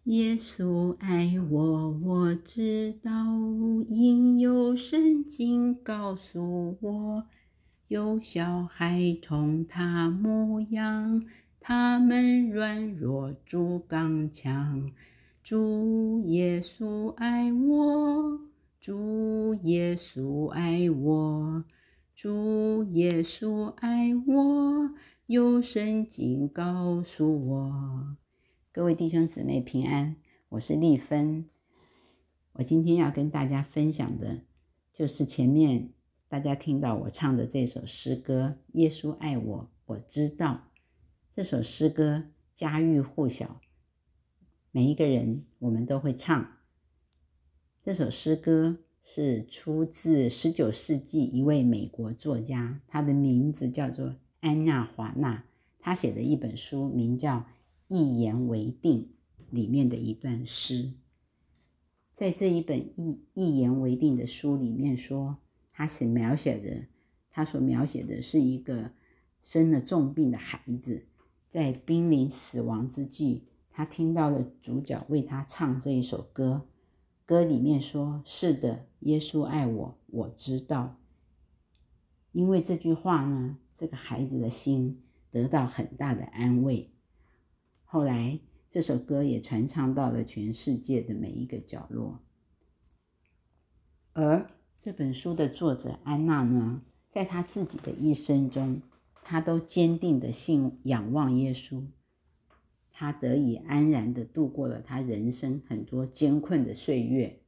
耶稣爱我，我知道，因有圣经告诉我，有小孩童他模样，他们软弱，主刚强。主耶稣爱我，主耶稣爱我，主耶稣爱我，有圣经告诉我。各位弟兄姊妹平安，我是丽芬。我今天要跟大家分享的就是前面大家听到我唱的这首诗歌《耶稣爱我，我知道》。这首诗歌家喻户晓，每一个人我们都会唱。这首诗歌是出自19世纪一位美国作家，他的名字叫做安娜·华纳，他写的一本书名叫《一言为定》里面的一段诗。在这一本一言为定的书里面说，他所描写的是一个生了重病的孩子，在濒临死亡之际，他听到了主角为他唱这一首歌。歌里面说，是的，耶稣爱我，我知道。因为这句话呢，这个孩子的心得到很大的安慰。后来这首歌也传唱到了全世界的每一个角落。而这本书的作者安娜呢，在她自己的一生中，她都坚定的仰望耶稣，她得以安然的度过了她人生很多艰困的岁月。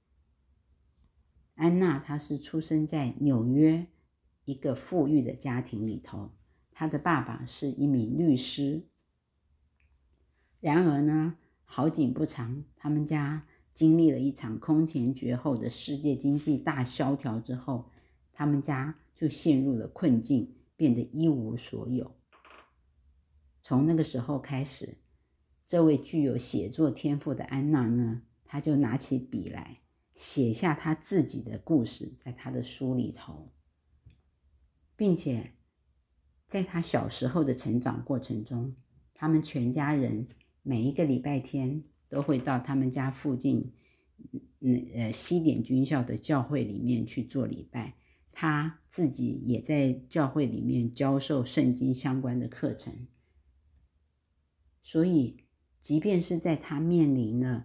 安娜她是出生在纽约一个富裕的家庭里头，她的爸爸是一名律师。然而呢，好景不长，他们家经历了一场空前绝后的世界经济大萧条之后，他们家就陷入了困境，变得一无所有。从那个时候开始，这位具有写作天赋的安娜呢，她就拿起笔来写下她自己的故事，在她的书里头，并且在她小时候的成长过程中，他们全家人每一个礼拜天都会到他们家附近西点军校的教会里面去做礼拜，他自己也在教会里面教授圣经相关的课程。所以即便是在他面临了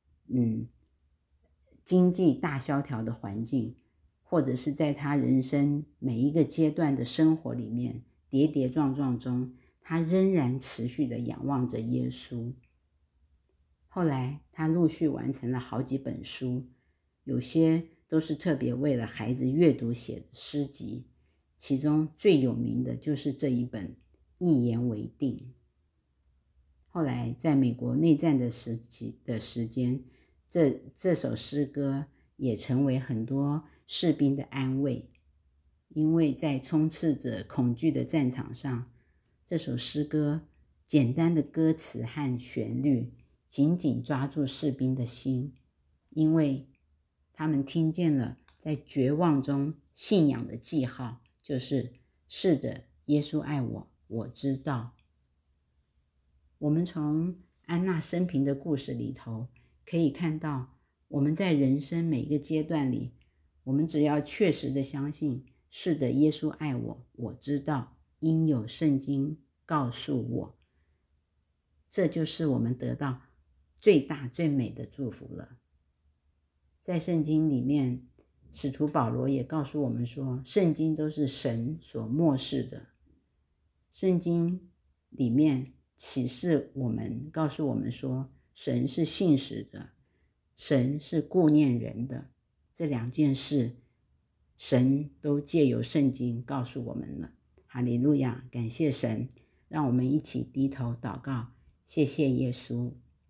经济大萧条的环境，或者是在他人生每一个阶段的生活里面跌跌撞撞中，他仍然持续的仰望着耶稣。后来他陆续完成了好几本书，有些都是特别为了孩子阅读写的诗集，其中最有名的就是这一本《一言为定》。后来在美国内战的时间，这首诗歌也成为很多士兵的安慰，因为在充斥着恐惧的战场上，这首诗歌简单的歌词和旋律紧紧抓住士兵的心，因为他们听见了在绝望中信仰的记号，就是是的，耶稣爱我，我知道。我们从安娜生平的故事里头可以看到，我们在人生每一个阶段里，我们只要确实的相信，是的，耶稣爱我，我知道，因有圣经告诉我，这就是我们得到最大最美的祝福了。在圣经里面，使徒保罗也告诉我们说，圣经都是神所默示的。圣经里面启示我们，告诉我们说，神是信实的，神是顾念人的。这两件事，神都借由圣经告诉我们了。哈利路亚，感谢神，让我们一起低头祷告，谢谢耶稣。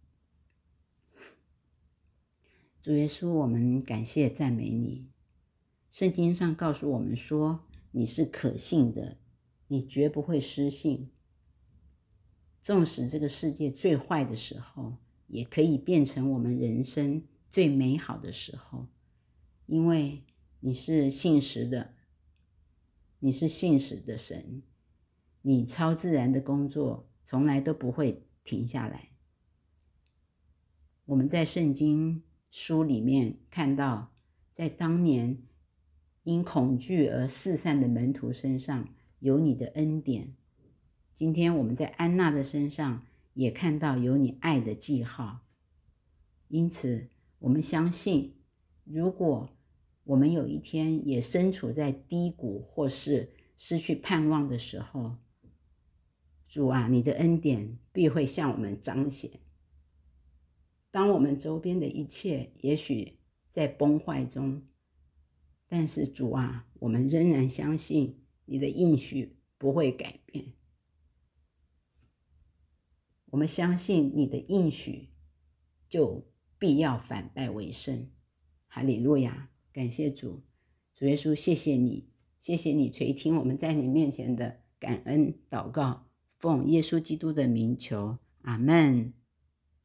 主耶稣，我们感谢赞美你。圣经上告诉我们说，你是可信的，你绝不会失信。纵使这个世界最坏的时候，也可以变成我们人生最美好的时候，因为你是信实的，你是信实的神，你超自然的工作从来都不会停下来。 我们在圣经书里面看到，在当年因恐惧而四散的门徒身上有你的恩典，今天我们在安娜的身上也看到有你爱的记号。因此我们相信，如果我们有一天也身处在低谷或是失去盼望的时候，主啊，你的恩典必会向我们彰显。当我们周边的一切也许在崩坏中，但是主啊，我们仍然相信你的应许不会改变。我们相信你的应许就必要反败为胜。哈利路亚，感谢主。主耶稣，谢谢你，谢谢你垂听我们在你面前的感恩祷告，奉耶稣基督的名求，阿们。